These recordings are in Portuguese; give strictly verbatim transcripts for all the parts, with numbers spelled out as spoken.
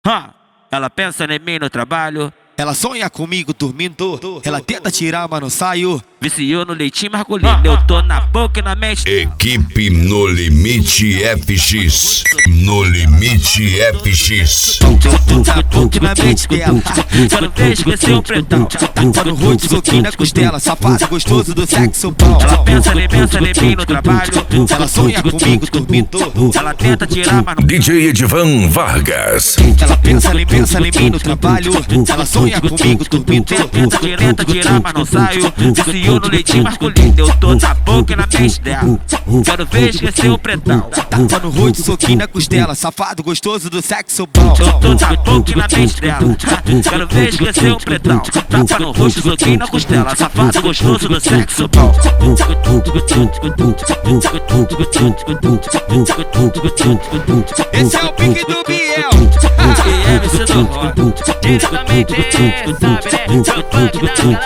Ha! Ela pensa em mim no trabalho. Ela sonha comigo dormindo. Ela tenta tirar, mas não saio. Viciou no leitinho masculino. Eu tô na boca e na mente. Equipe No Limite F X. No Limite F X. Na boca e na mente dela. Quero ver esquecer o pretão. Tá no rosto, soquinho na costela. Safado gostoso do sexo bom. Ela pensa em pensa em mim no trabalho. Ela sonha comigo dormindo. Ela tenta tirar, mas não. D J Edivan Vargas. Ela pensa em pensa em mim no trabalho. Ela sonha comigo dormindo. Tenta, tenta tirar, mas não saio. Viciou no leitinho masculino. Eu tô na boca e na mente dela. Quero ver esquecer o pretão. Tá no rosto, soquinho na costela. Safado gostoso do sexo bom. Eu tô na boca e na mente dela. Quero ver esquecer o pretão. Tapa no rosto, soquinho na costela. Safado gostoso do sexo bom. Esse é o pique do Biel. E M C do rock. Diretamente, sabe, né? Seu funk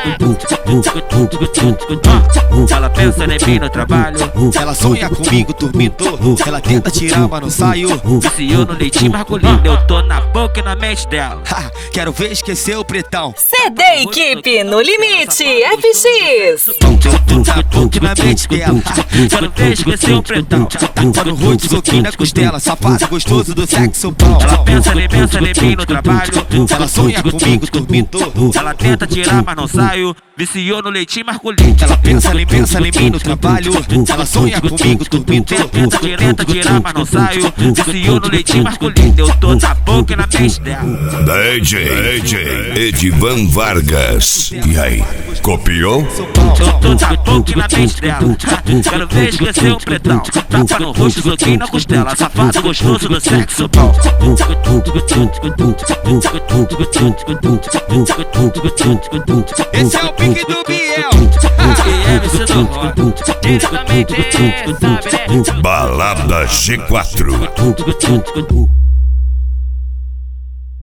da galera. Ela pensa em mim no trabalho. Ela sonha comigo dormindo. Ela tenta tirar, mas não saio. Viciou no leitinho masculino. Eu tô na boca e na mente dela. Ha, quero ver esquecer o pretão. C D Equipe No Limite F X. Na boca e na mente dela. Quero ver esquecer o pretão. Tá no rosto, soquinho na costela. Safado gostoso do sexo bom. Ela pensa em pensa em mim no trabalho. Ela sonha comigo dormindo. Ela tenta tirar, mas não saio. Viciou no leitinho masculino. Ela pensa em pensa em mim no trabalho. Ela sonha comigo dormindo. Tenta, tenta tirar, mas não saio. Viciou no leitinho masculino. Eu tô na boca e na mente dela. D J, D J Edivan Vargas. E aí, copiou? Eu tô na boca e na mente dela. Quero ver esquecer o pretão. Tapa no rosto, soquinho na costela. Safado gostoso do sexo bom. Esse é o pique do Biel. E M C do rock. Diretamente, sabe, né? Balada G quatro.